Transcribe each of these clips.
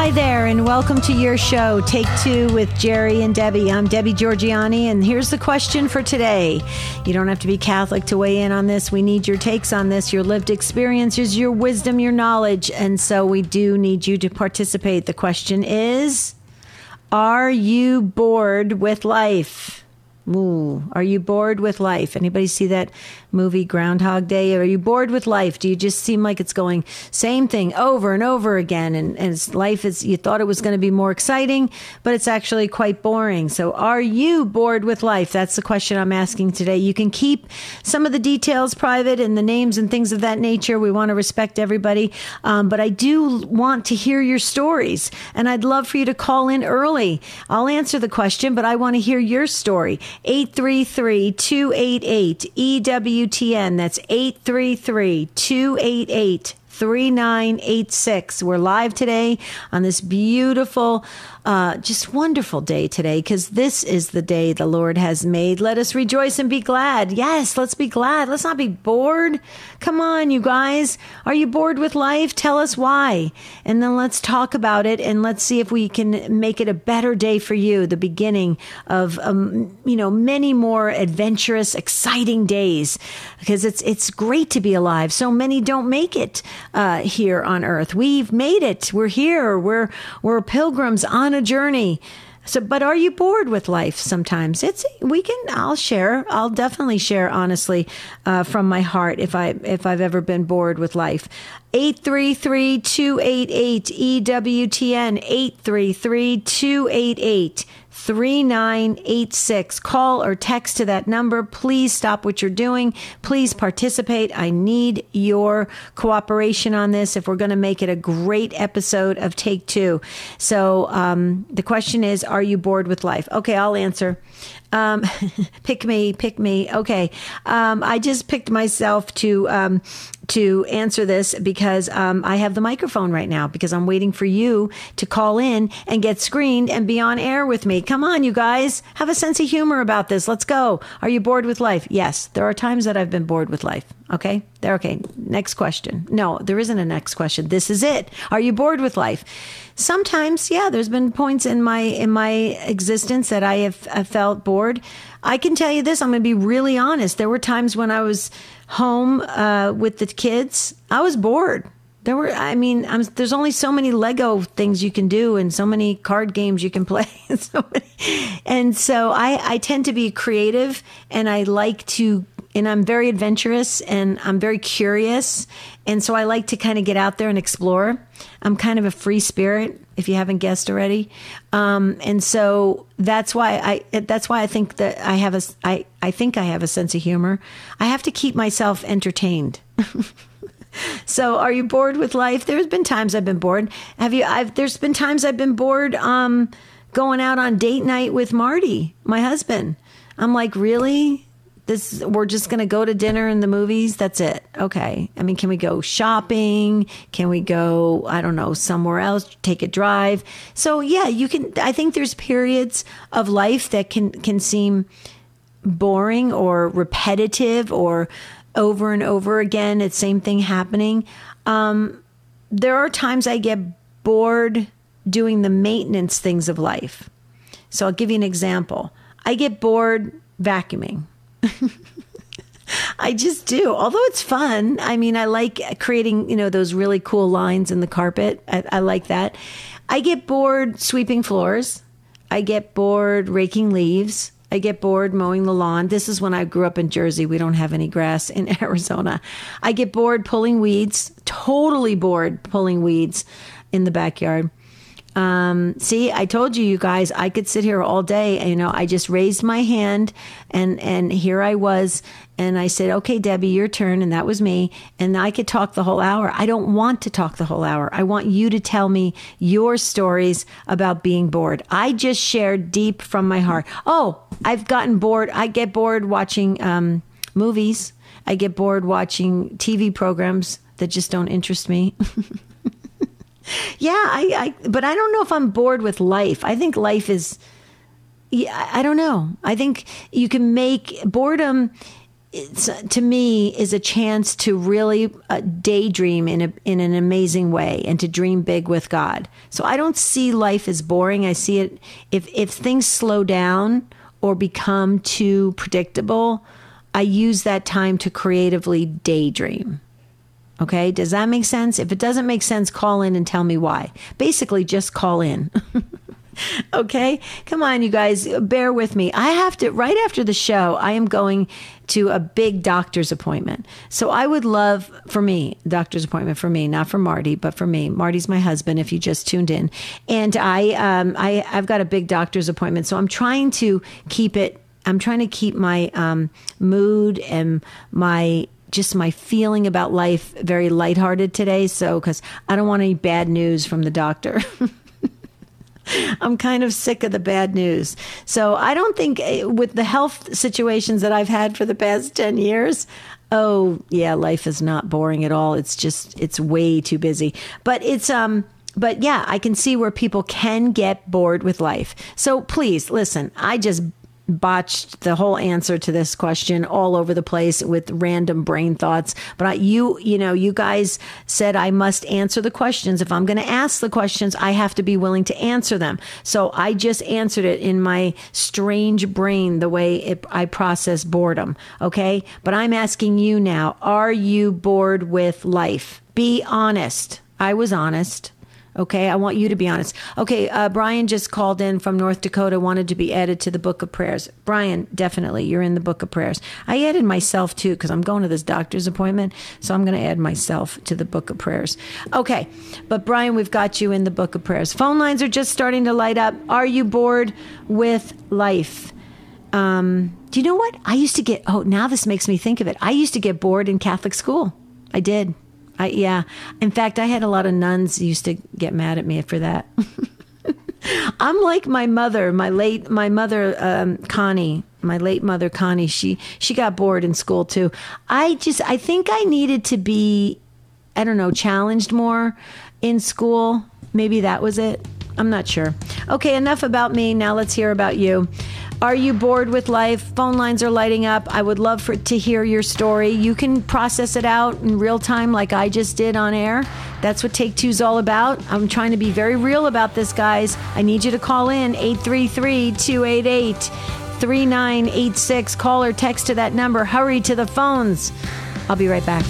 Hi there, and welcome to your show, Take Two with Jerry and Debbie. I'm Debbie Georgianni, and here's the question for today. You don't have to be Catholic to weigh in on this. We need your takes on this, your lived experiences, your wisdom, your knowledge, and so we do need you to participate. The question is, are you bored with life? Ooh, are you bored with life? Anybody see that movie Groundhog Day? Are you bored with life? Do you just seem like it's going same thing over and over again? And life is, you thought it was going to be more exciting, but it's actually quite boring. So are you bored with life? That's the question I'm asking today. You can keep some of the details private and the names and things of that nature. We want to respect everybody. But I do want to hear your stories, and I'd love for you to call in early. I'll answer the question, but I want to hear your story. 833-288-EWTN. That's 833-288-3986. We're live today on this beautiful, just wonderful day today, because this is the day the Lord has made. Let us rejoice and be glad. Yes, let's be glad. Let's not be bored. Come on, you guys. Are you bored with life? Tell us why. And then let's talk about it, and let's see if we can make it a better day for you, the beginning of, many more adventurous, exciting days, because it's great to be alive. So many don't make it here on earth. We've made it. We're here. We're pilgrims on a journey. So, but are you bored with life sometimes? I'll definitely share honestly from my heart if I've ever been bored with life. 833-288-EWTN, 833-288-3986. Call or text to that number. Please stop what you're doing. Please participate. I need your cooperation on this if we're going to make it a great episode of Take Two. So the question is, are you bored with life? Okay, I'll answer. Pick me. Okay. I just picked myself to answer this because I have the microphone right now, because I'm waiting for you to call in and get screened and be on air with me. Come on, you guys. Have a sense of humor about this. Let's go. Are you bored with life? Yes, there are times that I've been bored with life. Okay? Okay. Next question. No, there isn't a next question. This is it. Are you bored with life? Sometimes, yeah, there's been points in my existence that I have felt bored. I can tell you this. I'm going to be really honest. There were times when I was home with the kids. I was bored. There's only so many Lego things you can do and so many card games you can play. And so I tend to be creative, and and I'm very adventurous, and I'm very curious. And so I like to kind of get out there and explore. I'm kind of a free spirit, if you haven't guessed already. And so that's why I think that I have a sense of humor. I have to keep myself entertained. So are you bored with life? There's been times I've been bored. There's been times I've been bored going out on date night with Marty, my husband. I'm like, really? We're just going to go to dinner and the movies? That's it. Okay. I mean, can we go shopping? Can we go, I don't know, somewhere else, take a drive? So yeah, I think there's periods of life that can seem boring or repetitive or over and over again, it's same thing happening. There are times I get bored doing the maintenance things of life. So I'll give you an example. I get bored vacuuming. I just do. Although it's fun. I mean, I like creating, those really cool lines in the carpet. I like that. I get bored sweeping floors. I get bored raking leaves. I get bored mowing the lawn. This is when I grew up in Jersey. We don't have any grass in Arizona. I get bored pulling weeds, totally bored pulling weeds in the backyard. See, I told you guys, I could sit here all day. I just raised my hand and here I was. And I said, okay, Debbie, your turn. And that was me. And I could talk the whole hour. I don't want to talk the whole hour. I want you to tell me your stories about being bored. I just shared deep from my heart. Oh, I've gotten bored. I get bored watching movies. I get bored watching TV programs that just don't interest me. Yeah, but I don't know if I'm bored with life. I think life is, I don't know. I think you can make boredom it's, to me, is a chance to really daydream in an amazing way and to dream big with God. So I don't see life as boring. I see it, if things slow down or become too predictable, I use that time to creatively daydream. Okay, does that make sense? If it doesn't make sense, call in and tell me why. Basically, just call in. Okay, come on, you guys, bear with me. I have to, right after the show, I am going to a big doctor's appointment. So I would love, for me, doctor's appointment for me, not for Marty, but for me. Marty's my husband, if you just tuned in. And I've got a big doctor's appointment. So I'm trying to keep my mood and my feeling about life very lighthearted today. So, because I don't want any bad news from the doctor. I'm kind of sick of the bad news. So I don't think, with the health situations that I've had for the past 10 years, oh yeah, life is not boring at all. It's way too busy. But but yeah, I can see where people can get bored with life. So please listen, I just botched the whole answer to this question all over the place with random brain thoughts. But you guys said I must answer the questions. If I'm going to ask the questions, I have to be willing to answer them. So I just answered it in my strange brain, the way I process boredom. Okay. But I'm asking you now, are you bored with life? Be honest. I was honest. Okay, I want you to be honest. Okay, Brian just called in from North Dakota, wanted to be added to the Book of Prayers. Brian, definitely, you're in the Book of Prayers. I added myself too, because I'm going to this doctor's appointment, so I'm going to add myself to the Book of Prayers. Okay, but Brian, we've got you in the Book of Prayers. Phone lines are just starting to light up. Are you bored with life? Do you know what? I used to get, now this makes me think of it. I used to get bored in Catholic school. I did. Yeah. In fact, I had a lot of nuns used to get mad at me for that. I'm like my mother, my late mother, Connie. She got bored in school too. I think I needed to be, I don't know, challenged more in school. Maybe that was it. I'm not sure. Okay, enough about me. Now let's hear about you. Are you bored with life? Phone lines are lighting up. I would love to hear your story. You can process it out in real time like I just did on air. That's what Take Two's all about. I'm trying to be very real about this, guys. I need you to call in 833-288-3986. Call or text to that number. Hurry to the phones. I'll be right back.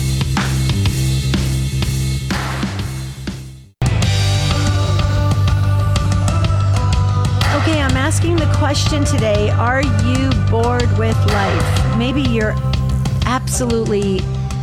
Okay, I'm asking the question today, are you bored with life? Maybe you're absolutely,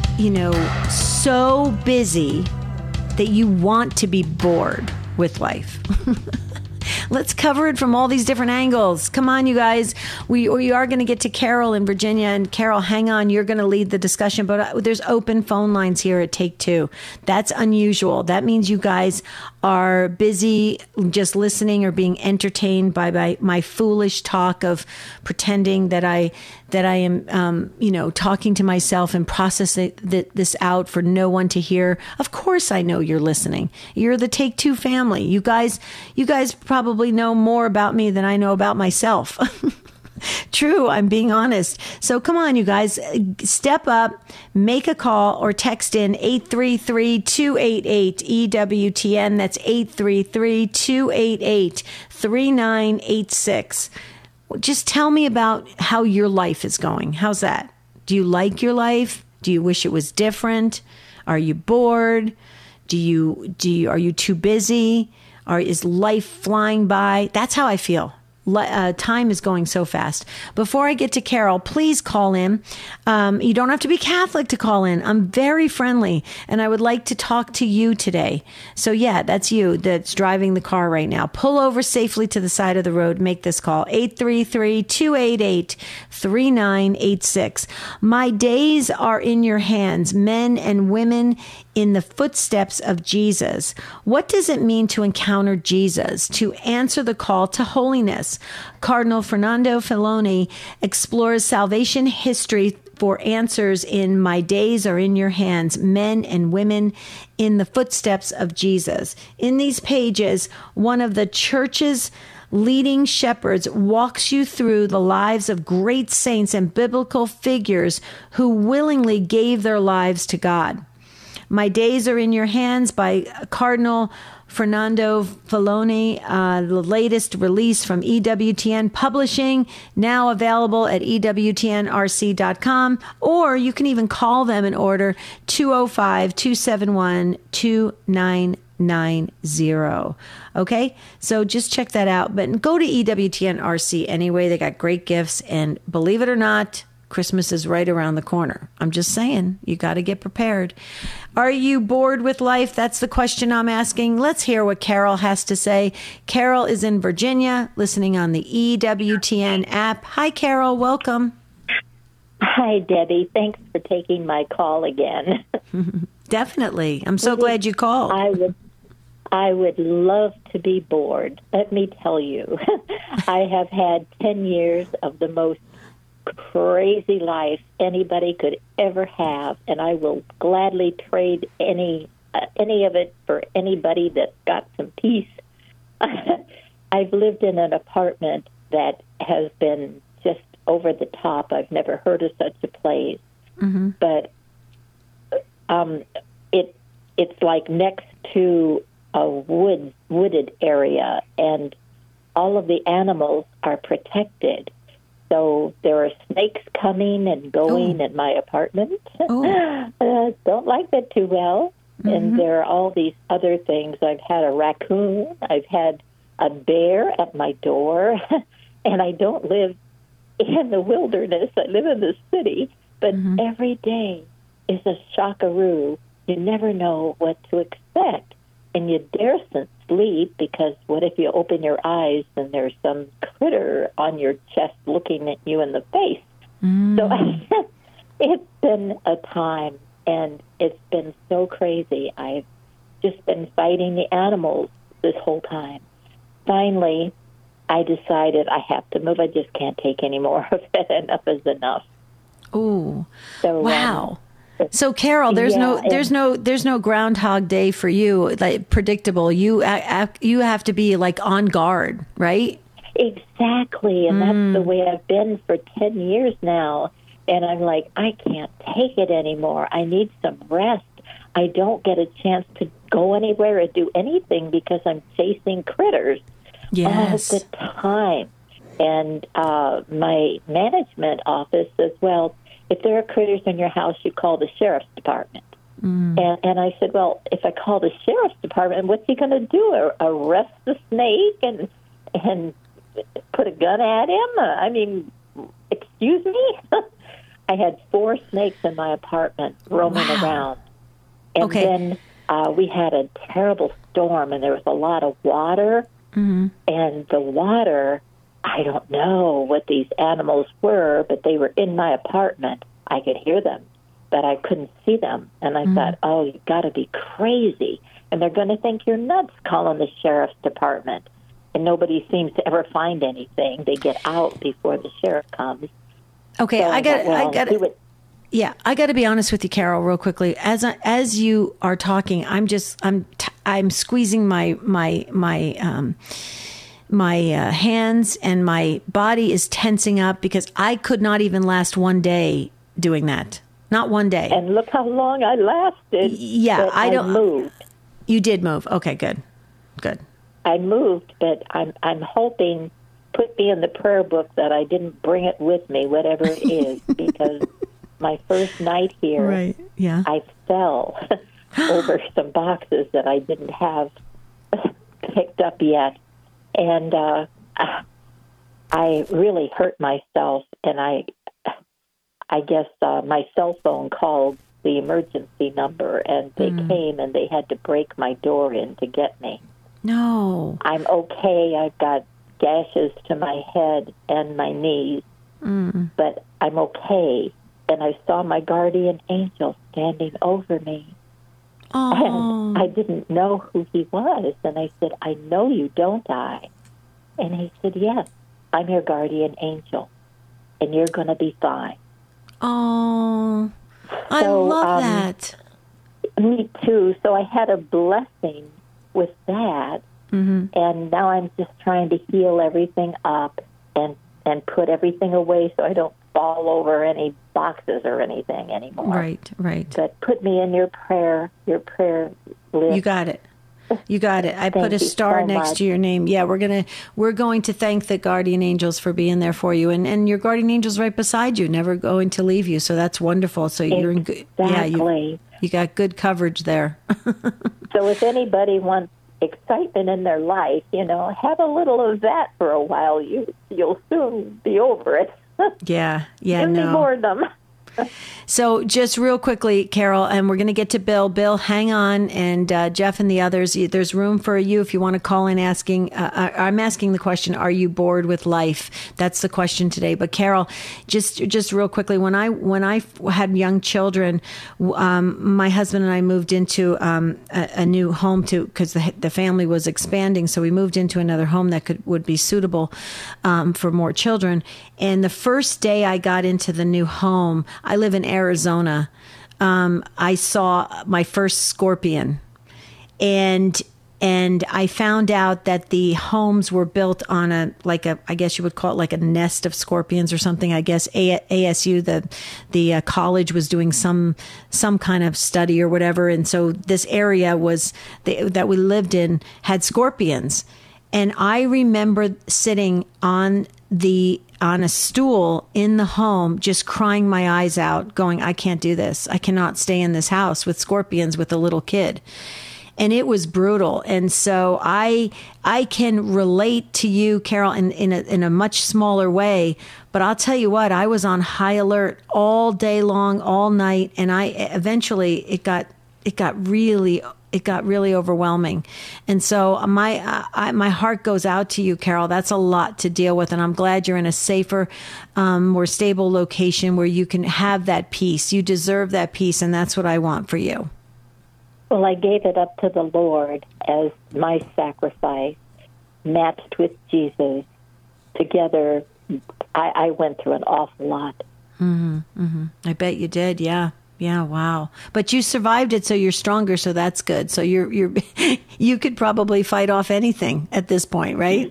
so busy that you want to be bored with life. Let's cover it from all these different angles. Come on, you guys. We are going to get to Carol in Virginia. And Carol, hang on. You're going to lead the discussion. But there's open phone lines here at Take Two. That's unusual. That means you guys are busy just listening or being entertained by my foolish talk of pretending that I am, talking to myself and processing this out for no one to hear. Of course, I know you're listening. You're the Take Two family. You guys probably know more about me than I know about myself. True, I'm being honest. So come on, you guys, step up, make a call or text in 833-288-EWTN. That's 833-288-3986. Just tell me about how your life is going. How's that? Do you like your life? Do you wish it was different? Are you bored? Are you too busy? Is life flying by? That's how I feel. Time is going so fast. Before I get to Carol, please call in. You don't have to be Catholic to call in. I'm very friendly, and I would like to talk to you today. So yeah, that's you that's driving the car right now. Pull over safely to the side of the road. Make this call, 833-288-3986. My days are in your hands, men and women in the footsteps of Jesus. What does it mean to encounter Jesus, to answer the call to holiness? Cardinal Fernando Filoni explores salvation history for answers in My Days Are in Your Hands, Men and Women in the Footsteps of Jesus. In these pages, one of the church's Leading Shepherds walks you through the lives of great saints and biblical figures who willingly gave their lives to God. My Days Are in Your Hands by Cardinal Fernando Filoni, the latest release from EWTN Publishing, now available at EWTNRC.com, or you can even call them and order 205-271-2990. Okay, so just check that out. But go to EWTNRC anyway. They got great gifts, and believe it or not, Christmas is right around the corner. I'm just saying, you got to get prepared. Are you bored with life? That's the question I'm asking. Let's hear what Carol has to say. Carol is in Virginia, listening on the EWTN app. Hi, Carol. Welcome. Hi, Debbie. Thanks for taking my call again. Definitely. I'm so glad you called. I would love to be bored. Let me tell you, I have had 10 years of the most crazy life anybody could ever have, and I will gladly trade any of it for anybody that's got some peace. I've lived in an apartment that has been just over the top. I've never heard of such a place, but it's like next to a wooded area, and all of the animals are protected. So there are snakes coming and going in my apartment. Don't like that too well. And there are all these other things. I've had a raccoon. I've had a bear at my door. And I don't live in the wilderness. I live in the city. But every day is a shockaroo. You never know what to expect. And you daresn't sleep, because what if you open your eyes and there's some critter on your chest looking at you in the face? So it's been a time, and it's been so crazy. I've just been fighting the animals this whole time. Finally, I decided I have to move. I just can't take any more of it. Enough is enough. Ooh. So, wow. So, Carol, there's no Groundhog Day for you, like predictable. You have to be like on guard, right? Exactly, and that's the way I've been for 10 years now. And I'm like, I can't take it anymore. I need some rest. I don't get a chance to go anywhere or do anything because I'm chasing critters all the time. And my management office says, well, if there are critters in your house, you call the sheriff's department. And I said, well, if I call the sheriff's department, what's he going to do? Arrest the snake and put a gun at him? I mean, excuse me? I had 4 snakes in my apartment roaming around. And then we had a terrible storm, and there was a lot of water. And the water, I don't know what these animals were, but they were in my apartment. I could hear them, but I couldn't see them. And I thought, oh, you've got to be crazy. And they're going to think you're nuts calling the sheriff's department. And nobody seems to ever find anything. They get out before the sheriff comes. Okay, so I got to be honest with you, Carol, real quickly. As you are talking, I'm squeezing my hands, and my body is tensing up because I could not even last one day doing that. Not one day. And look how long I lasted. Yeah, I moved. You did move. Okay, good. I moved, but I'm hoping, put me in the prayer book that I didn't bring it with me, whatever it is, because my first night here, I fell over some boxes that I didn't have picked up yet. And I really hurt myself, and I guess my cell phone called the emergency number, and they came, and they had to break my door in to get me. No. I'm okay. I've got gashes to my head and my knees, but I'm okay. And I saw my guardian angel standing over me. And I didn't know who he was. And I said, I know you, don't I? And he said, yes, I'm your guardian angel, and you're going to be fine. Oh, I love that. Me too. So I had a blessing with that. And now I'm just trying to heal everything up and put everything away so I don't fall over any boxes or anything anymore. Right. But put me in your prayer list. You got it. You got it. I put a star next to your name. Yeah, we're going to thank the guardian angels for being there for you, and your guardian angels right beside you, never going to leave you. So that's wonderful. So you're in good. Yeah, you got good coverage there. So if anybody wants excitement in their life, have a little of that for a while. You'll soon be over it. Yeah. Give me more of them. So just real quickly, Carol, and we're going to get to Bill. Bill, hang on, and Jeff and the others, there's room for you if you want to call in asking. I'm asking the question, are you bored with life? That's the question today. But Carol, just real quickly, when I had young children, my husband and I moved into a new home because the family was expanding. So we moved into another home that would be suitable for more children. And the first day I got into the new home, I live in Arizona. I saw my first scorpion, and I found out that the homes were built on I guess you would call it like a nest of scorpions or something. I guess ASU, the college, was doing some kind of study or whatever, and so this area that we lived in had scorpions, and I remember sitting on a stool in the home, just crying my eyes out, going, I can't do this. I cannot stay in this house with scorpions with a little kid. And it was brutal. And so I can relate to you, Carol, in a much smaller way. But I'll tell you what, I was on high alert all day long, all night. And eventually it got really overwhelming. And so my heart goes out to you, Carol. That's a lot to deal with. And I'm glad you're in a safer, more stable location where you can have that peace. You deserve that peace. And that's what I want for you. Well, I gave it up to the Lord as my sacrifice, matched with Jesus. Together, I went through an awful lot. I bet you did. Yeah. Yeah, wow. But you survived it, so you're stronger, so that's good. So you could probably fight off anything at this point, right?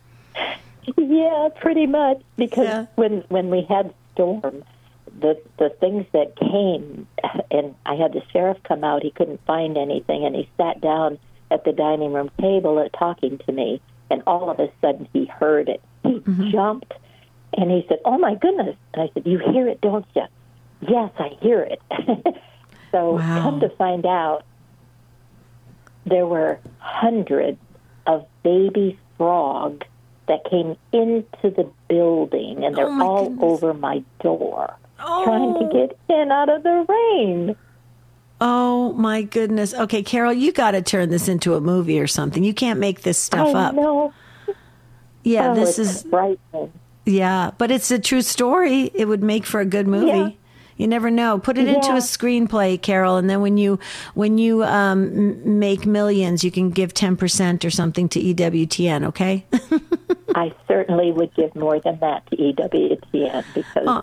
Yeah, pretty much. Because when we had storm, the things that came, and I had the sheriff come out, he couldn't find anything, and he sat down at the dining room table talking to me, and all of a sudden he heard it. He jumped, and he said, "Oh, my goodness." And I said, "You hear it, don't you?" "Yes, I hear it." So Come to find out, there were hundreds of baby frogs that came into the building, and they're all over my door, trying to get in out of the rain. Oh, my goodness. Okay, Carol, you got to turn this into a movie or something. You can't make this stuff up. I know. Yeah, this is frightening. Yeah, but it's a true story. It would make for a good movie. Yeah. You never know. Put it into a screenplay, Carol, and then when you make millions, you can give 10% or something to EWTN. Okay? I certainly would give more than that to EWTN because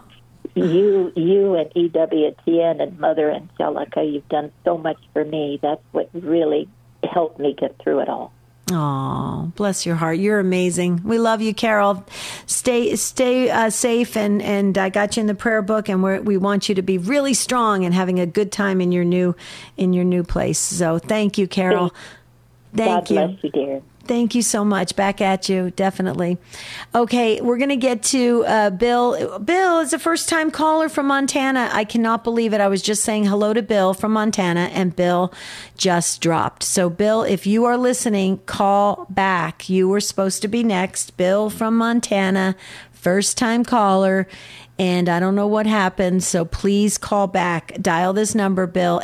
you and EWTN and Mother Angelica, you've done so much for me. That's what really helped me get through it all. Oh, bless your heart. You're amazing. We love you, Carol. Stay safe, and I got you in the prayer book, and we want you to be really strong and having a good time in your new place. So thank you, Carol. Thank you. God bless you, dear. Thank you so much. Back at you, definitely. Okay, we're going to get to Bill. Bill is a first-time caller from Montana. I cannot believe it. I was just saying hello to Bill from Montana, and Bill just dropped. So, Bill, if you are listening, call back. You were supposed to be next. Bill from Montana, first-time caller. And I don't know what happened, so please call back. Dial this number, Bill,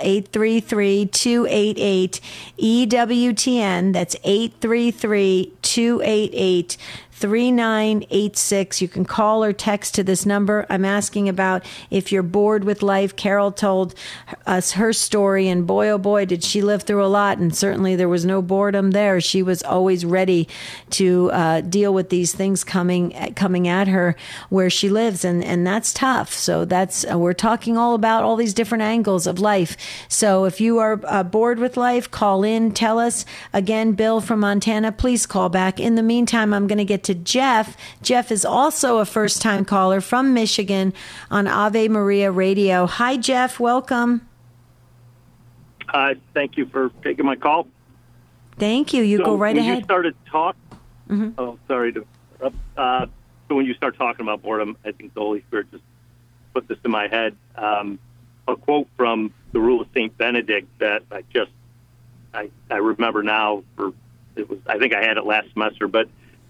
833-288-EWTN. That's 833-288-3232. 3986. You can call or text to this number. I'm asking about if you're bored with life. Carol told us her story, and boy, oh boy, did she live through a lot. And certainly there was no boredom there. She was always ready to deal with these things coming at her where she lives, and that's tough. So that's we're talking all about all these different angles of life. So if you are bored with life, call in, tell us. Again, Bill from Montana, please call back. In the meantime, I'm going to get to Jeff. Jeff is also a first-time caller from Michigan on Ave Maria Radio. Hi, Jeff. Welcome. Thank you for taking my call. Thank you. You go right ahead. When you started oh, sorry to interrupt. So when you start talking about boredom, I think the Holy Spirit just put this in my head. A quote from the Rule of St. Benedict that I remember now. I think I had it last semester, but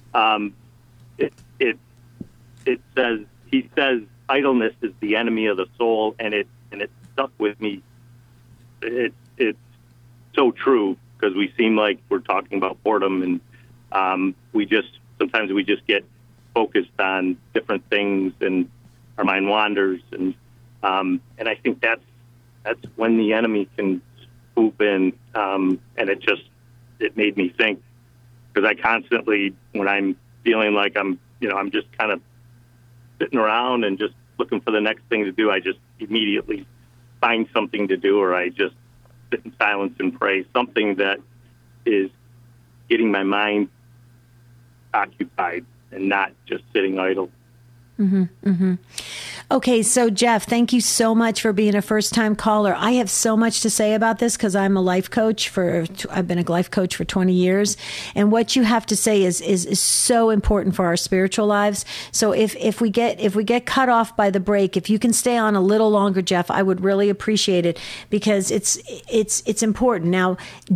it says, he says, idleness is the enemy of the soul, and it stuck with me. It's so true, because we seem like we're talking about boredom, and sometimes we just get focused on different things, and our mind wanders, and I think that's when the enemy can swoop in, and it made me think, because I constantly, when I'm feeling like I'm just kind of sitting around and just looking for the next thing to do, I just immediately find something to do, or I just sit in silence and pray, something that is getting my mind occupied and not just sitting idle. Mm-hmm, mm-hmm. Okay, so Jeff, thank you so much for being a first-time caller. I have so much to say about this because I'm a life coach I've been a life coach for 20 years, and what you have to say is so important for our spiritual lives. So if we get cut off by the break, if you can stay on a little longer, Jeff, I would really appreciate it, because it's important. Now,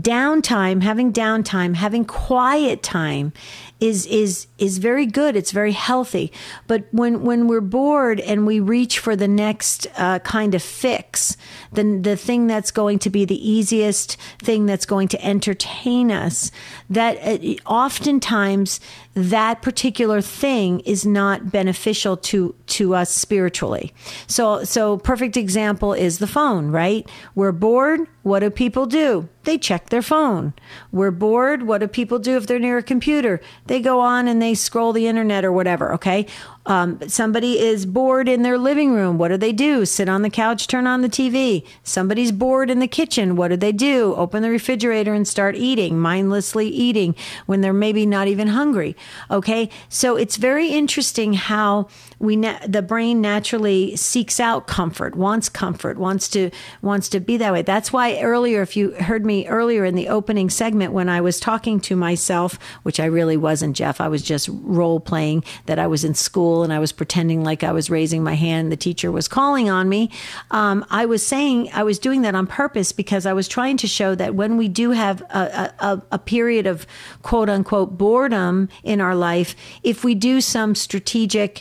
having quiet time is very good. It's very healthy. But when we're bored and we reach for the next kind of fix, then the thing that's going to be the easiest thing that's going to entertain us, that oftentimes that particular thing is not beneficial to us spiritually. So perfect example is the phone, right? We're bored. What do people do? They check their phone. We're bored. What do people do if they're near a computer? They go on and they scroll the internet or whatever, okay? Somebody is bored in their living room. What do? Sit on the couch, turn on the TV. Somebody's bored in the kitchen. What do? Open the refrigerator and start eating, mindlessly eating when they're maybe not even hungry. Okay, so it's very interesting how the brain naturally seeks out comfort, wants to be that way. That's why earlier, if you heard me earlier in the opening segment when I was talking to myself, which I really wasn't, Jeff, I was just role playing that I was in school and I was pretending like I was raising my hand. The teacher was calling on me. I was saying I was doing that on purpose because I was trying to show that when we do have a period of quote unquote boredom in our life, if we do some strategic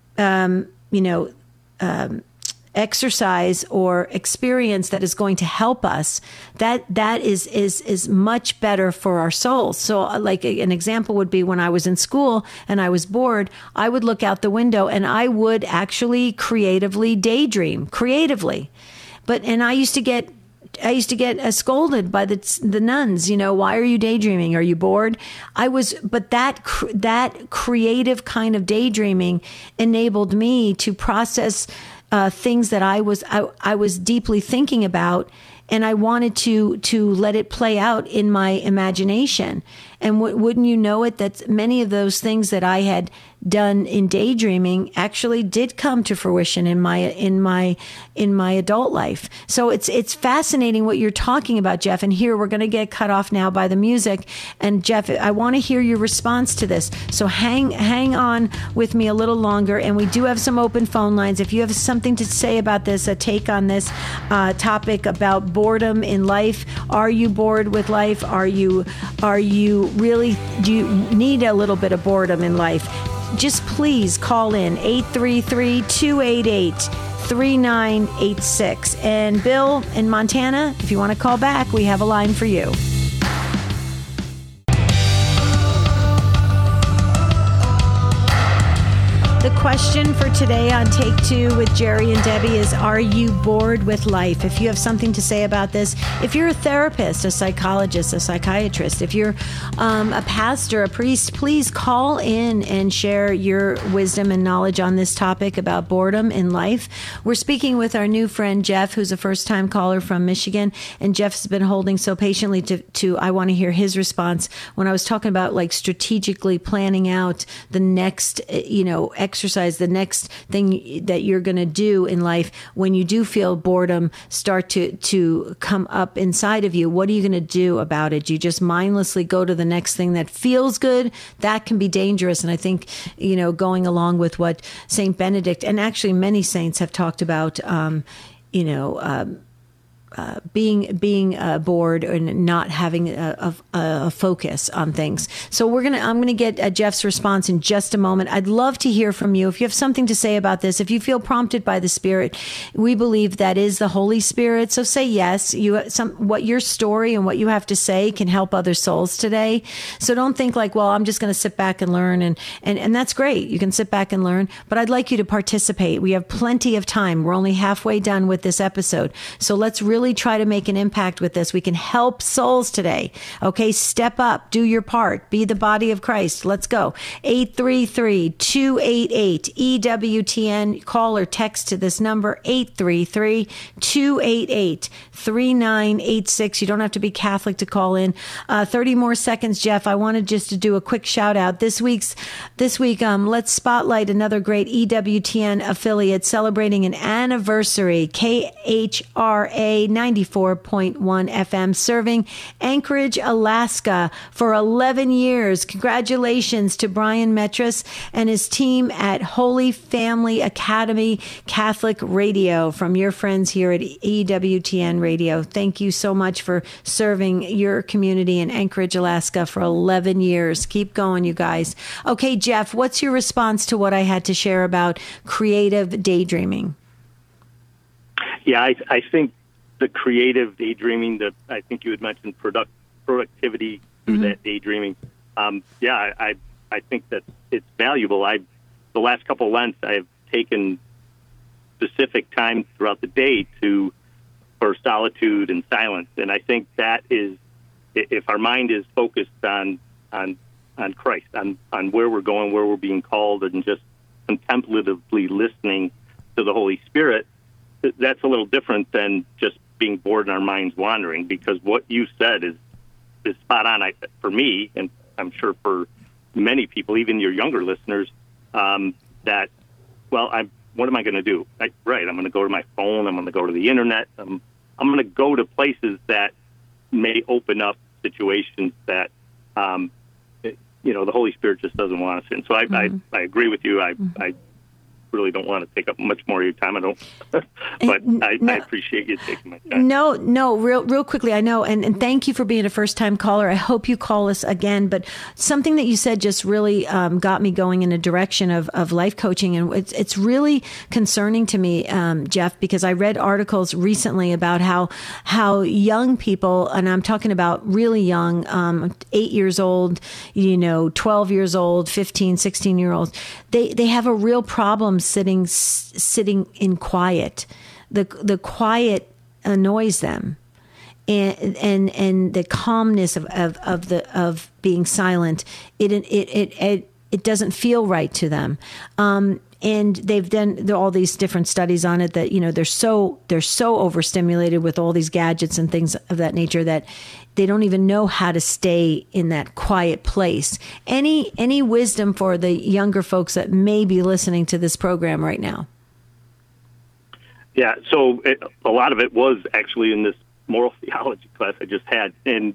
exercise or experience that is going to help us, that is much better for our souls. So like an example would be when I was in school and I was bored, I would look out the window and I would actually creatively daydream and I used to get scolded by the nuns. Why are you daydreaming? Are you bored? But that creative kind of daydreaming enabled me to process things that I was deeply thinking about, and I wanted to let it play out in my imagination. And wouldn't you know it, that many of those things that I had done in daydreaming actually did come to fruition in my adult life. So it's fascinating what you're talking about, Jeff. And here we're going to get cut off now by the music. And Jeff, I want to hear your response to this. So hang on with me a little longer. And we do have some open phone lines. If you have something to say about this, a take on this topic about boredom in life, are you bored with life? Are you really, do you need a little bit of boredom in life? Just please call in 833-288-3986. And Bill in Montana, if you want to call back, we have a line for you. question for today on Take Two with Jerry and Debbie is, are you bored with life? If you have something to say about this, if you're a therapist, a psychologist, a psychiatrist, if you're a pastor, a priest, please call in and share your wisdom and knowledge on this topic about boredom in life. We're speaking with our new friend, Jeff, who's a first-time caller from Michigan, and Jeff's been holding so patiently to I want to hear his response when I was talking about like strategically planning out the next, exercise, the next thing that you're going to do in life when you do feel boredom start to come up inside of you. What are you going to do about it? Do you just mindlessly go to the next thing that feels good? That can be dangerous. And I think, going along with what Saint Benedict and actually many saints have talked about, being bored and not having a focus on things. So I'm gonna get Jeff's response in just a moment. I'd love to hear from you if you have something to say about this. If you feel prompted by the Spirit, we believe that is the Holy Spirit. So say yes. What your story and what you have to say can help other souls today. So don't think like, well, I'm just going to sit back and learn, and that's great. You can sit back and learn, but I'd like you to participate. We have plenty of time. We're only halfway done with this episode, so let's really try to make an impact with this. We can help souls today. Okay, step up, do your part, be the body of Christ. Let's go. 833-288-EWTN. Call or text to this number, 833-288-3986. You don't have to be Catholic to call in. 30 more seconds, Jeff. I wanted just to do a quick shout out. This week, let's spotlight another great EWTN affiliate celebrating an anniversary. KHRA 94.1 FM, serving Anchorage, Alaska for 11 years. Congratulations to Brian Metras and his team at Holy Family Academy Catholic Radio from your friends here at EWTN Radio. Thank you so much for serving your community in Anchorage, Alaska for 11 years. Keep going, you guys. Okay, Jeff, what's your response to what I had to share about creative daydreaming? Yeah, I think the creative daydreaming, that I think you had mentioned productivity through that daydreaming. I think that it's valuable. The last couple of Lents, I've taken specific time throughout the day for solitude and silence, and I think that is, if our mind is focused on Christ, on where we're going, where we're being called, and just contemplatively listening to the Holy Spirit, that's a little different than just being bored and our minds wandering, because what you said is spot on for me, and I'm sure for many people, even your younger listeners, what am I going to do? I'm going to go to my phone. I'm going to go to the internet. I'm going to go to places that may open up situations that, the Holy Spirit just doesn't want us in. So I agree with you. I really don't want to take up much more of your time. I don't, but I appreciate you taking my time. No, real quickly. I know. And thank you for being a first time caller. I hope you call us again, but something that you said just really got me going in a direction of life coaching. And it's really concerning to me, Jeff, because I read articles recently about how young people, and I'm talking about really young, 8 years old, 12 years old, 15, 16-year-olds, they have a real problem sitting in quiet. The quiet annoys them, and the calmness of being silent. It doesn't feel right to them. And they've done all these different studies on it that, they're so overstimulated with all these gadgets and things of that nature that they don't even know how to stay in that quiet place. Any wisdom for the younger folks that may be listening to this program right now? Yeah, so a lot of it was actually in this moral theology class I just had, and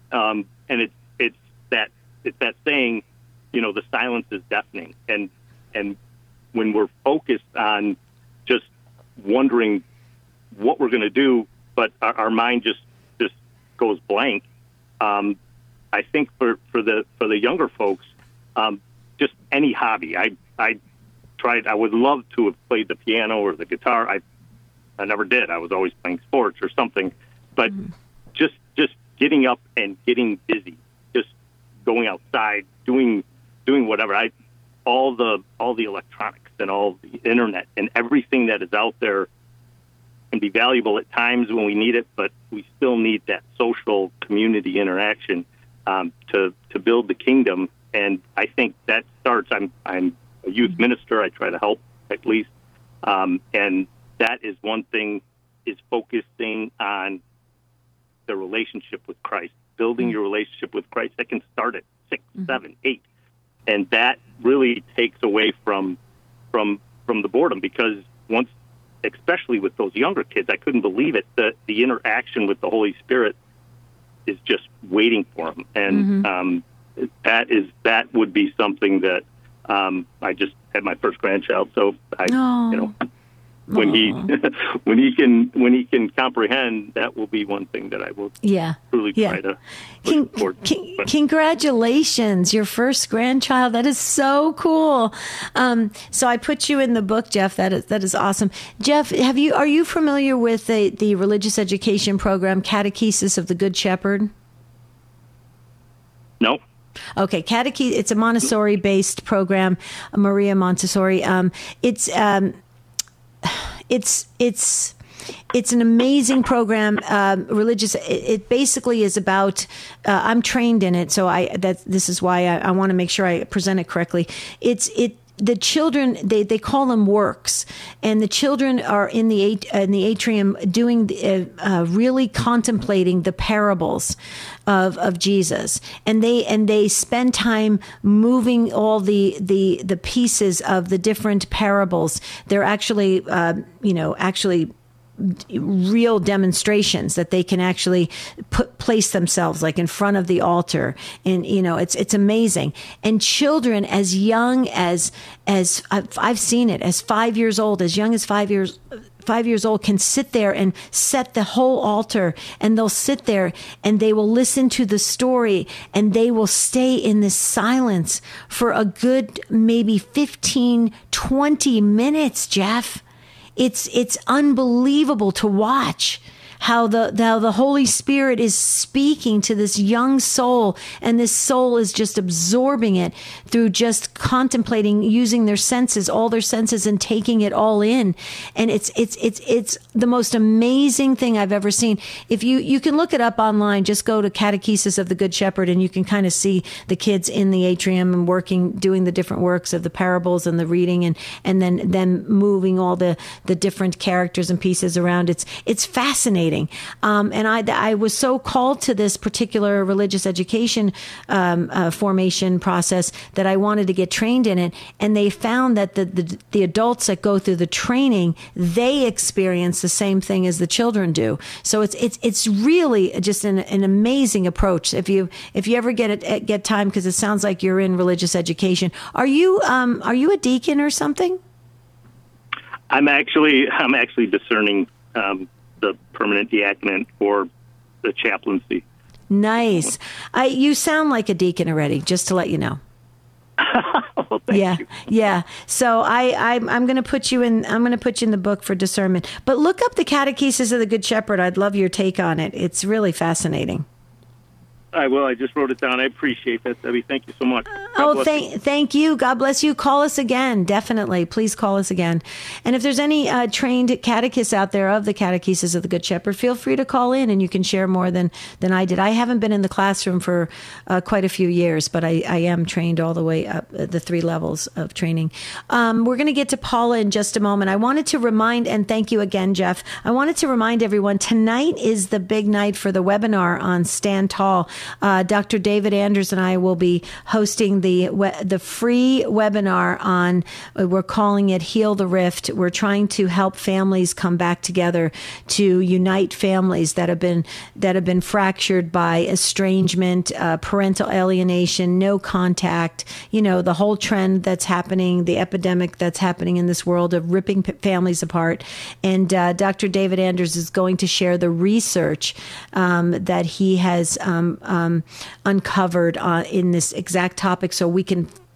it's that saying, the silence is deafening, and when we're focused on just wondering what we're going to do, but our mind just goes blank. I think for the younger folks, just any hobby. I would love to have played the piano or the guitar. I never did. I was always playing sports or something. But just getting up and getting busy, just going outside, doing whatever. All the electronics and all the internet and everything that is out there can be valuable at times when we need it, but we still need that social community interaction to build the kingdom. And I think that starts. I'm a youth minister. I try to help at least, and that is one thing, is focusing on the relationship with Christ, building your relationship with Christ. That can start at 6, 7, 8, and that really takes away from the boredom, because once, especially with those younger kids, I couldn't believe it. The interaction with the Holy Spirit is just waiting for them, and that would be something that I just had my first grandchild, so when he can comprehend, that will be one thing that I will truly try to push forward. Congratulations, your first grandchild. That is so cool. So I put you in the book, Jeff. That is awesome. Jeff, are you familiar with the religious education program Catechesis of the Good Shepherd? No. Okay, it's a Montessori-based program, Maria Montessori. It's an amazing program. Religious. It basically is about. I'm trained in it, so this is why I want to make sure I present it correctly. The children, they call them works, and the children are in the atrium doing really contemplating the parables of Jesus, and they spend time moving all the pieces of the different parables. They're actually real demonstrations that they can actually place themselves like in front of the altar, and it's amazing. And children as young as I've seen it, as 5 years old, as young as 5 years old, can sit there and set the whole altar, and they'll sit there and they will listen to the story, and they will stay in this silence for a good maybe 15-20 minutes, Jeff. It's unbelievable to watch how the Holy Spirit is speaking to this young soul, and this soul is just absorbing it through just contemplating, using their senses, all their senses, and taking it all in. And it's the most amazing thing I've ever seen. If you can look it up online, just go to Catechesis of the Good Shepherd, and you can kind of see the kids in the atrium and doing the different works of the parables and the reading, and then them moving all the different characters and pieces around. It's fascinating. And I was so called to this particular religious education formation process that I wanted to get trained in it. And they found that the adults that go through the training, they experience the same thing as the children do. So it's really just an amazing approach. If you ever get time, because it sounds like you're in religious education. Are you a deacon or something? I'm actually discerning the permanent diaconate for the chaplaincy. Nice. You sound like a deacon already, just to let you know. Well, thank you. Yeah. So I'm going to put you in. I'm going to put you in the book for discernment. But look up the Catechesis of the Good Shepherd. I'd love your take on it. It's really fascinating. I will. I just wrote it down. I appreciate that, Debbie. Thank you so much. Thank you. God bless you. Call us again. Definitely. Please call us again. And if there's any trained catechists out there of the Catechesis of the Good Shepherd, feel free to call in, and you can share more than I did. I haven't been in the classroom for quite a few years, but I am trained all the way up the 3 levels of training. We're going to get to Paula in just a moment. I wanted to remind, and thank you again, Jeff. I wanted to remind everyone, tonight is the big night for the webinar on Stand Tall. Dr. David Anders and I will be hosting the free webinar on, we're calling it Heal the Rift. We're trying to help families come back together, to unite families that have been fractured by estrangement, parental alienation, no contact, the whole trend that's happening, the epidemic that's happening in this world of ripping families apart. And Dr. David Anders is going to share the research that he has uncovered in this exact topic, so we can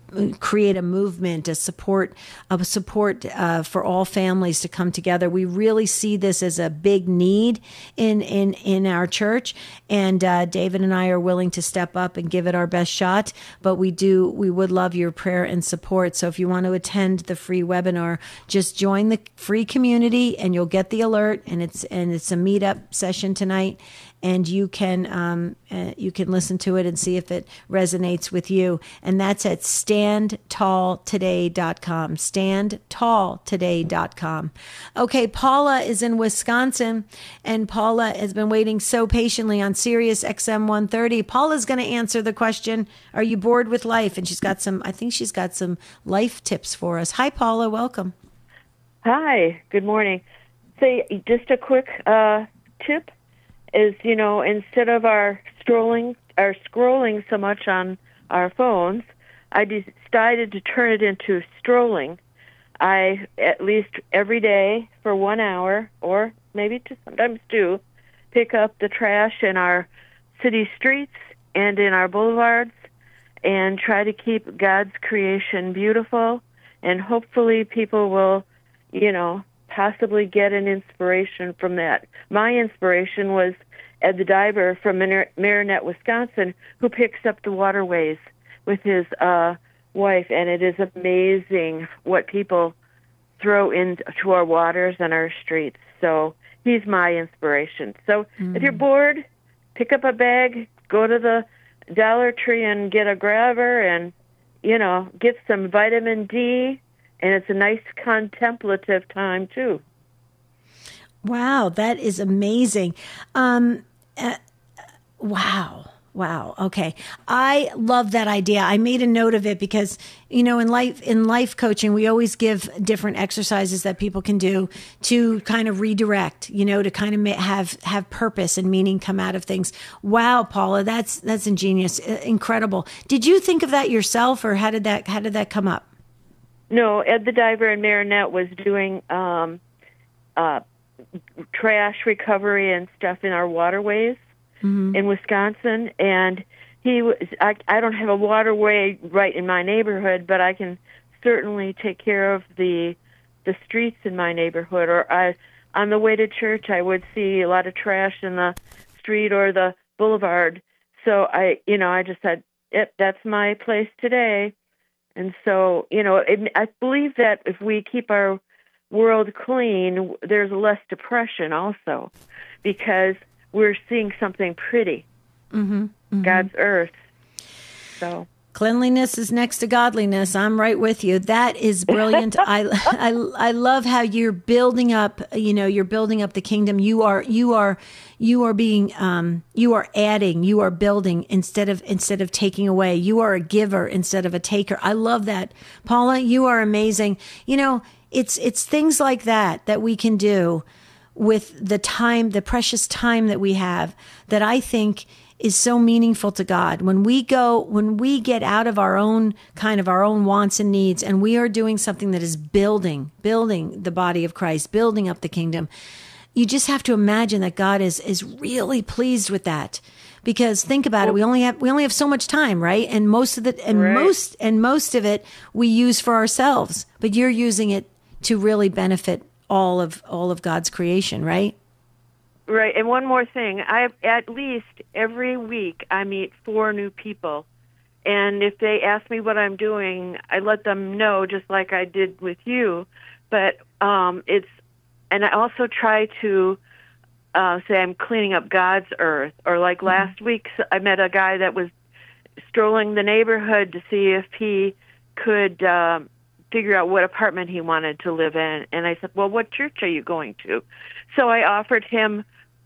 create a movement, a support for all families to come together. We really see this as a big need in our church, and David and I are willing to step up and give it our best shot. But we would love your prayer and support. So if you want to attend the free webinar, just join the free community, and you'll get the alert. And it's a meetup session tonight. And you can listen to it and see if it resonates with you. And that's at standtalltoday.com. Standtalltoday.com. Okay, Paula is in Wisconsin, and Paula has been waiting so patiently on Sirius XM 130. Paula's going to answer the question, are you bored with life? And she's got some life tips for us. Hi, Paula. Welcome. Hi. Good morning. Say, just a quick tip is, instead of our scrolling so much on our phones, I decided to turn it into strolling. I, at least every day for 1 hour, or maybe sometimes 2, pick up the trash in our city streets and in our boulevards and try to keep God's creation beautiful. And hopefully people will, possibly get an inspiration from that. My inspiration was Ed the Diver from Marinette, Wisconsin, who picks up the waterways with his wife, and it is amazing what people throw into our waters and our streets. So he's my inspiration. So if you're bored, pick up a bag, go to the Dollar Tree and get a grabber and, get some vitamin D. And it's a nice contemplative time, too. Wow, that is amazing. Wow. Okay. I love that idea. I made a note of it because, in life coaching, we always give different exercises that people can do to kind of redirect, to kind of have purpose and meaning come out of things. Wow, Paula, that's ingenious. Incredible. Did you think of that yourself, or how did that come up? No, Ed the Diver in Marinette was doing trash recovery and stuff in our waterways in Wisconsin, and I don't have a waterway right in my neighborhood, but I can certainly take care of the streets in my neighborhood. Or on the way to church, I would see a lot of trash in the street or the boulevard. So I just said, yep, that's my place today. And so, I believe that if we keep our world clean, there's less depression also, because we're seeing something pretty, God's earth. So cleanliness is next to godliness. I'm right with you. That is brilliant. I love how you're building up, you're building up the kingdom. You are being, you are adding, you are building instead of taking away. You are a giver instead of a taker. I love that. Paula, you are amazing. It's things like that we can do with the time, the precious time that we have, that I think is so meaningful to God. When we get out of our own wants and needs, and we are doing something that is building the body of Christ, building up the kingdom, you just have to imagine that God is really pleased with that. Because think about it, we only have so much time, right? And most of it, most of it we use for ourselves, but you're using it to really benefit all of God's creation, right? Right, and one more thing. At least every week I meet 4 new people, and if they ask me what I'm doing, I let them know, just like I did with you. But and I also try to say I'm cleaning up God's earth. Or like last week, I met a guy that was strolling the neighborhood to see if he could figure out what apartment he wanted to live in. And I said, well, what church are you going to? So I offered him,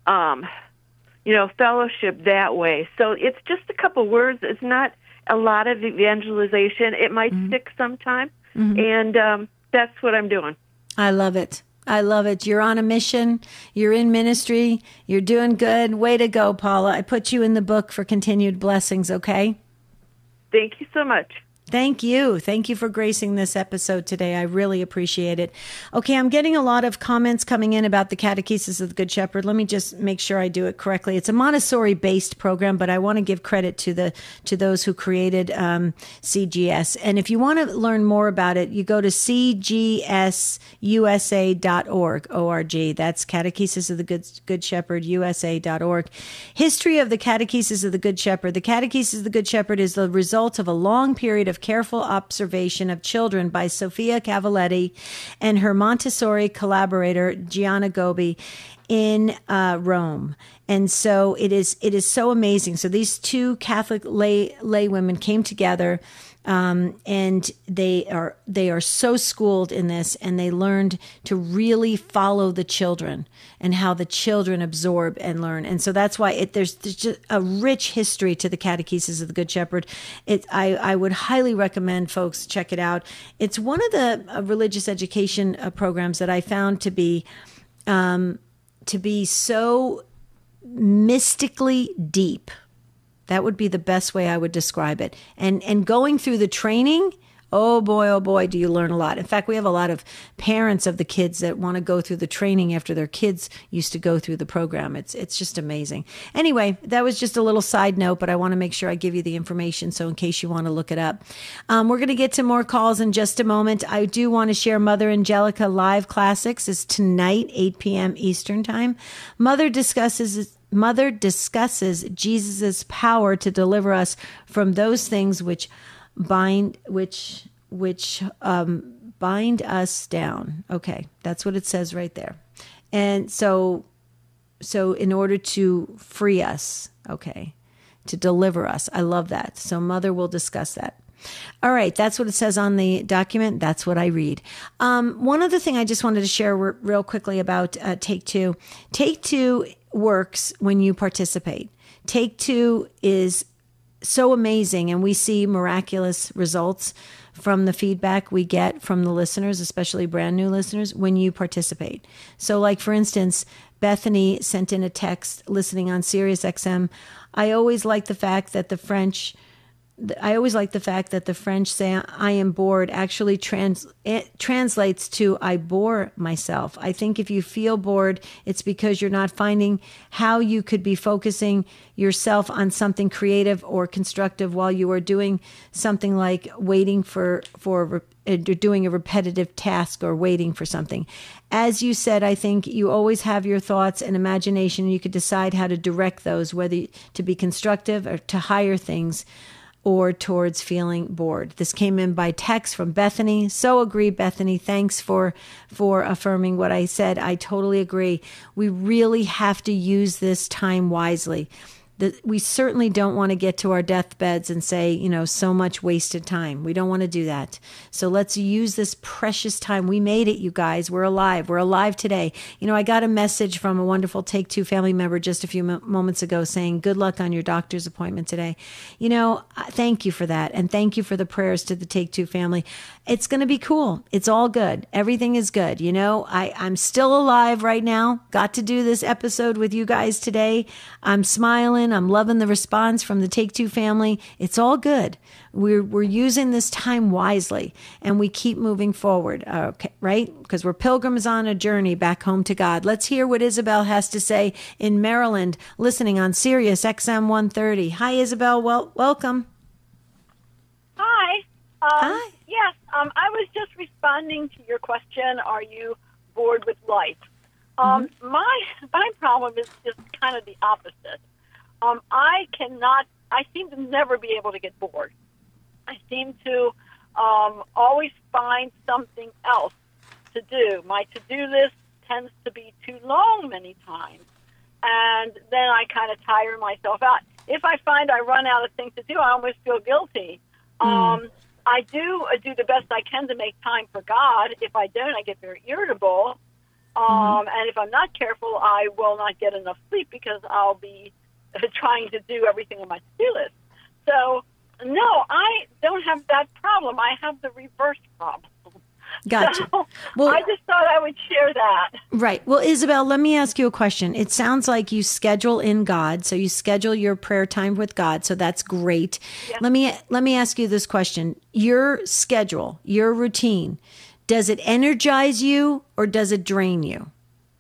fellowship that way. So it's just a couple words. It's not a lot of evangelization. It might stick sometime. And that's what I'm doing. I love it. You're on a mission. You're in ministry. You're doing good. Way to go, Paula. I put you in the book for continued blessings, okay? Thank you so much. Thank you. Thank you for gracing this episode today. I really appreciate it. Okay, I'm getting a lot of comments coming in about the Catechesis of the Good Shepherd. Let me just make sure I do it correctly. It's a Montessori-based program, but I want to give credit to those who created CGS. And if you want to learn more about it, you go to cgsusa.org. O-R-G. That's Catechesis of the Good Shepherd, USA.org. History of the Catechesis of the Good Shepherd. The Catechesis of the Good Shepherd is the result of a long period of careful observation of children by Sofia Cavalletti and her Montessori collaborator Gianna Gobbi in Rome. And so it is so amazing. So these two Catholic lay women came together, and they are so schooled in this, and they learned to really follow the children and how the children absorb and learn. And so that's why there's just a rich history to the Catechesis of the Good Shepherd. I would highly recommend folks check it out. It's one of the religious education programs that I found to be so mystically deep. That would be the best way I would describe it. And going through the training, oh boy, do you learn a lot. In fact, we have a lot of parents of the kids that want to go through the training after their kids used to go through the program. It's just amazing. Anyway, that was just a little side note, but I want to make sure I give you the information, so in case you want to look it up. We're going to get to more calls in just a moment. I do want to share Mother Angelica Live Classics is tonight, 8 p.m. Eastern Time. Mother discusses Jesus' power to deliver us from those things which bind us down. Okay, that's what it says right there. And so in order to free us, okay, to deliver us. I love that. So Mother will discuss that. All right, that's what it says on the document. That's what I read. One other thing I just wanted to share real quickly about Take Two. Take Two works when you participate. Take Two is so amazing, and we see miraculous results from the feedback we get from the listeners, especially brand new listeners, when you participate. So like, for instance, Bethany sent in a text listening on Sirius XM. I always like the fact that the French say I am bored actually translates to I bore myself. I think if you feel bored, it's because you're not finding how you could be focusing yourself on something creative or constructive while you are doing something like waiting for doing a repetitive task or waiting for something. As you said, I think you always have your thoughts and imagination, and you could decide how to direct those, whether to be constructive or to higher things, or towards feeling bored. This came in by text from Bethany. So agree, Bethany. Thanks for affirming what I said. I totally agree. We really have to use this time wisely. We certainly don't want to get to our deathbeds and say, so much wasted time. We don't want to do that. So let's use this precious time. We made it, you guys. We're alive. We're alive today. I got a message from a wonderful Take Two family member just a few moments ago saying, good luck on your doctor's appointment today. Thank you for that. And thank you for the prayers to the Take Two family. It's going to be cool. It's all good. Everything is good. I'm still alive right now. Got to do this episode with you guys today. I'm smiling. I'm loving the response from the Take Two family. It's all good. We're using this time wisely, and we keep moving forward. Okay, right? Because we're pilgrims on a journey back home to God. Let's hear what Isabel has to say in Maryland, listening on Sirius XM 130. Hi, Isabel. Welcome. Hi. Hi. Yes, I was just responding to your question, are you bored with life? My problem is just kind of the opposite. I seem to never be able to get bored. I seem to always find something else to do. My to-do list tends to be too long many times, and then I kind of tire myself out. If I find I run out of things to do, I almost feel guilty. I do the best I can to make time for God. If I don't, I get very irritable. And if I'm not careful, I will not get enough sleep because I'll be trying to do everything on my to-do list. So, no, I don't have that problem. I have the reverse problem. Gotcha. So Well, I just thought I would share that. right. Well, Isabel, let me ask you a question. It sounds like you schedule in God, so you schedule your prayer time with God, so that's great. Yeah. Let me ask you this question. Your schedule, your routine, does it energize you or does it drain you?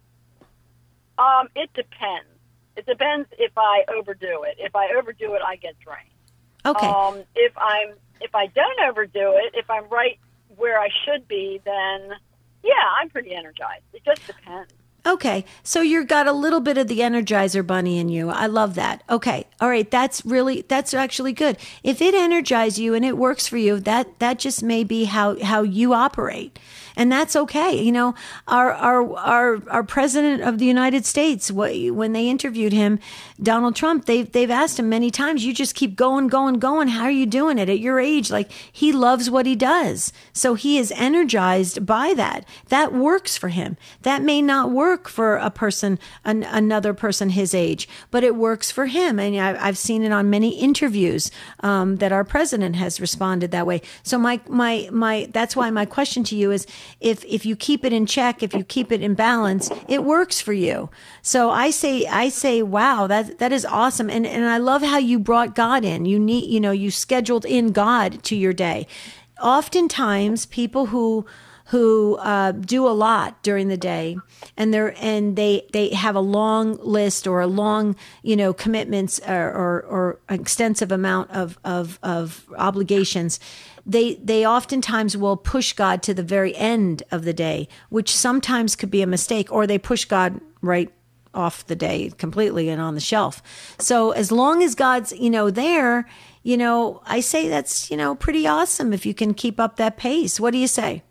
It depends. It depends if I overdo it. If I overdo it, I get drained. Okay. If I don't overdo it, if I'm right where I should be, then yeah, I'm pretty energized. It just depends. Okay, so you've got a little bit of the Energizer Bunny in you. I love that. Okay, all right, that's actually good. If it energizes you and it works for you, that just may be how you operate, and that's okay. You know, our president of the United States, when they interviewed him, Donald Trump, they've asked him many times, you just keep going. How are you doing it at your age? Like, he loves what he does, so he is energized by that. That works for him. That may not work for a person, another person his age, but it works for him. And I've seen it on many interviews that our president has responded that way. So that's why my question to you is, if you keep it in check, if you keep it in balance, it works for you. So I say, wow, that is awesome. And I love how you brought God in. You scheduled in God to your day. Oftentimes people who do a lot during the day, and they have a long list or a long, commitments or extensive amount of obligations. They oftentimes will push God to the very end of the day, which sometimes could be a mistake, or they push God right off the day completely and on the shelf. So as long as God's, there, I say that's, pretty awesome if you can keep up that pace. What do you say?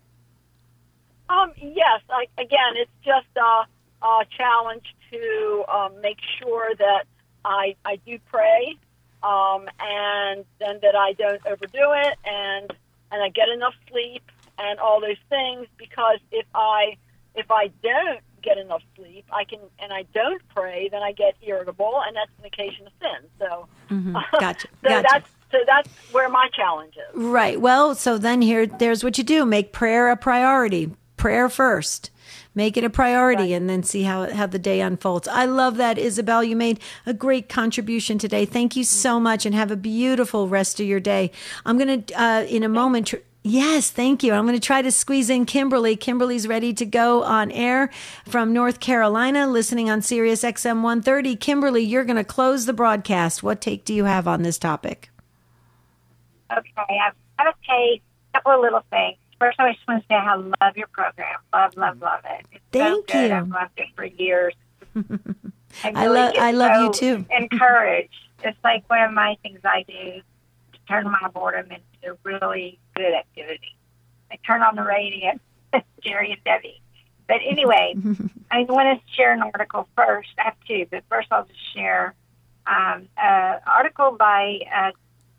Yes. Again, it's just a challenge to make sure that I do pray, and then that I don't overdo it, and I get enough sleep, and all those things. Because if I don't get enough sleep, and I don't pray, then I get irritable, and that's an occasion of sin. So, Gotcha. That's where my challenge is. Right. Well, so then there's what you do: make prayer a priority. Prayer first. Make it a priority, right, and then see how the day unfolds. I love that, Isabel. You made a great contribution today. Thank you so much, and have a beautiful rest of your day. I'm going to, in a moment... Yes, thank you. I'm going to try to squeeze in Kimberly. Kimberly's ready to go on air from North Carolina, listening on Sirius XM 130. Kimberly, you're going to close the broadcast. What take do you have on this topic? Okay, I've got to say a couple of little things. First, I just want to say I love your program. Love it. It's Thank so good. you. I've loved it for years. I love you too. Encouraged. It's like one of my things I do to turn my boredom into really good activity. I turn on the radio, Jerry and Debbie. But anyway, I want to share an article first. I have two, but first I'll just share an article by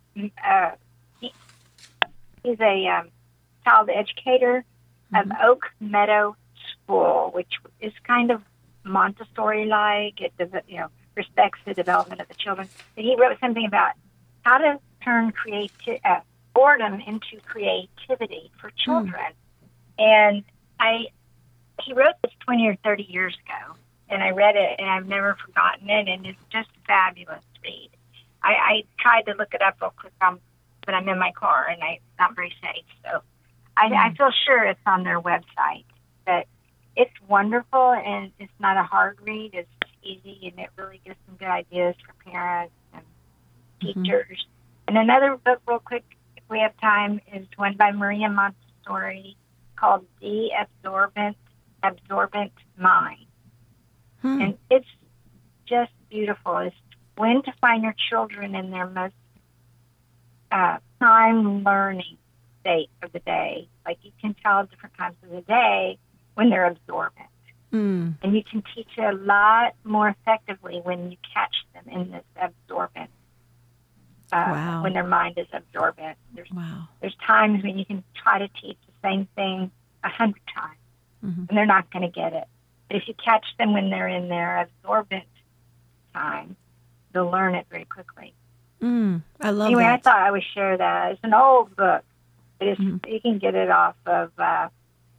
he's a child educator of Oak Meadow School, which is kind of Montessori-like. It respects the development of the children. But he wrote something about how to turn boredom into creativity for children. And he wrote this 20 or 30 years ago, and I read it, and I've never forgotten it, and it's just a fabulous read. I tried to look it up real quick, but I'm in my car, and it's not very safe, so I feel sure it's on their website. But it's wonderful, and it's not a hard read. It's easy, and it really gives some good ideas for parents and teachers. And another book, real quick, if we have time, is one by Maria Montessori called The Absorbent Mind. And it's just beautiful. It's when to find your children in their most time learning state of the day. Like, you can tell at different times of the day when they're absorbent. And you can teach a lot more effectively when you catch them in this absorbent, when their mind is absorbent. There's times when you can try to teach the same thing 100 times, and they're not going to get it. But if you catch them when they're in their absorbent time, they'll learn it very quickly. I love anyway, that. I thought I would share that. It's an old book, but you can get it off of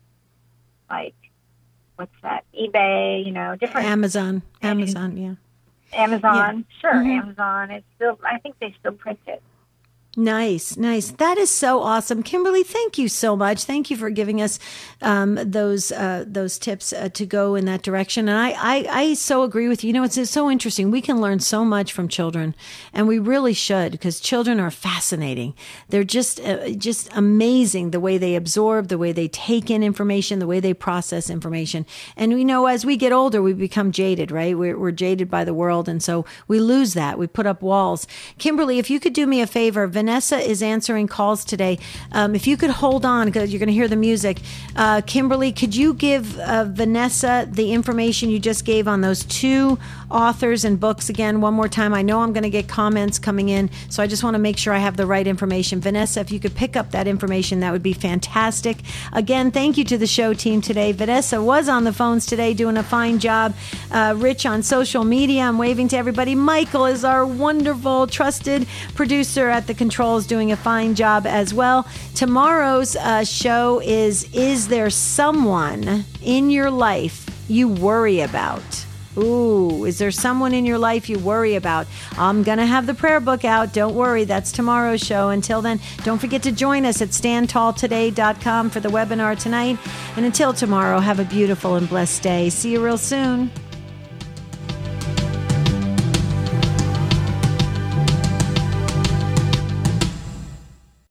like, what's that? eBay, different. Amazon, yeah. Amazon, sure, Amazon. It's still, I think they still print it. Nice. That is so awesome. Kimberly, thank you so much. Thank you for giving us those tips to go in that direction. And I so agree with you. It's so interesting. We can learn so much from children, and we really should, because children are fascinating. They're just amazing, the way they absorb, the way they take in information, the way they process information. And as we get older, we become jaded, right? We're jaded by the world. And so we lose that. We put up walls. Kimberly, if you could do me a favor, Vanessa is answering calls today. If you could hold on, because you're going to hear the music. Kimberly, could you give Vanessa the information you just gave on those 2 authors and books again one more time? I know I'm going to get comments coming in, so I just want to make sure I have the right information. Vanessa, if you could pick up that information, that would be fantastic. Again, thank you to the show team today. Vanessa was on the phones today doing a fine job. Rich on social media. I'm waving to everybody. Michael is our wonderful, trusted producer at the controls, doing a fine job as well. Tomorrow's show is there someone in your life you worry about? Ooh, is there someone in your life you worry about? I'm going to have the prayer book out. Don't worry. That's tomorrow's show. Until then, don't forget to join us at standtalltoday.com for the webinar tonight. And until tomorrow, have a beautiful and blessed day. See you real soon.